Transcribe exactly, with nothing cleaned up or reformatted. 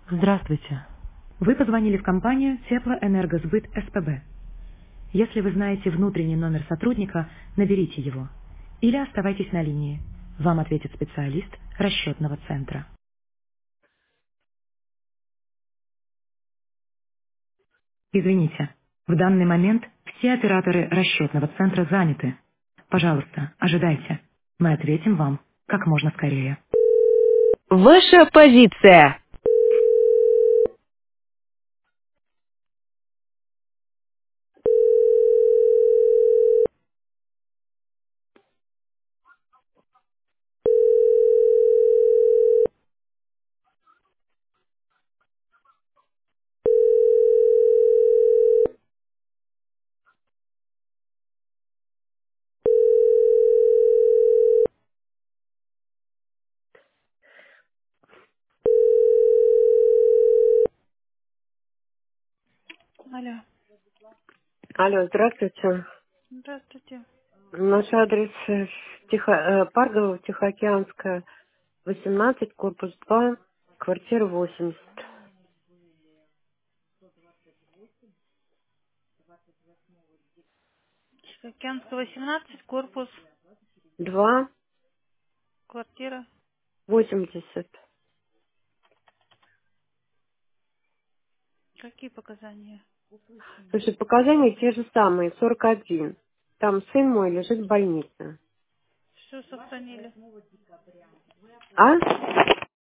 Здравствуйте. Вы позвонили в компанию Теплоэнергосбыт СПБ. Если вы знаете внутренний номер сотрудника, наберите его. Или оставайтесь на линии. Вам ответит специалист расчетного центра. Извините, в данный момент все операторы расчетного центра заняты. Пожалуйста, ожидайте. Мы ответим вам как можно скорее. Ваша позиция. Алло, Алло, здравствуйте. здравствуйте. Наш адрес э, Тихо, э, Паргова, Тихоокеанская, восемнадцать, корпус два, квартира восемьдесят. Тихоокеанская, восемнадцать, корпус, два, квартира. восемьдесят. Какие показания? Слушай, показания те же самые, сорок один. Там сын мой лежит в больнице. Все сохранили. А?